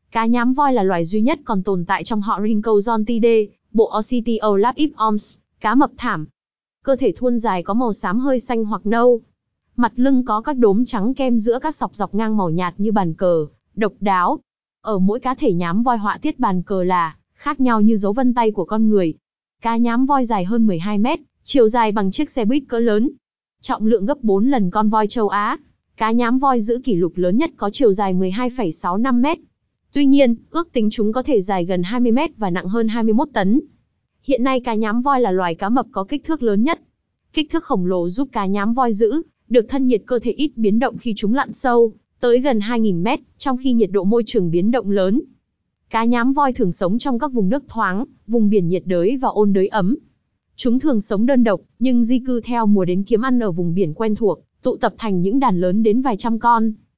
Cá nhám voi là loài duy nhất còn tồn tại trong họ Rhincodontidae, bộ Osteolapiformes, cá mập thảm. Cơ thể thuôn dài có màu xám hơi xanh hoặc nâu. Mặt lưng có các đốm trắng kem giữa các sọc dọc ngang màu nhạt như bàn cờ, độc đáo. Ở mỗi cá thể nhám voi họa tiết bàn cờ là khác nhau như dấu vân tay của con người. Cá nhám voi dài hơn 12 mét, chiều dài bằng chiếc xe buýt cỡ lớn. Trọng lượng gấp 4 lần con voi châu Á. Cá nhám voi giữ kỷ lục lớn nhất có chiều dài 12,65 mét. Tuy nhiên, ước tính chúng có thể dài gần 20 mét và nặng hơn 21 tấn. Hiện nay cá nhám voi là loài cá mập có kích thước lớn nhất. Kích thước khổng lồ giúp cá nhám voi giữ được thân nhiệt cơ thể ít biến động khi chúng lặn sâu, tới gần 2.000 mét, trong khi nhiệt độ môi trường biến động lớn. Cá nhám voi thường sống trong các vùng nước thoáng, vùng biển nhiệt đới và ôn đới ấm. Chúng thường sống đơn độc, nhưng di cư theo mùa đến kiếm ăn ở vùng biển quen thuộc, tụ tập thành những đàn lớn đến vài trăm con.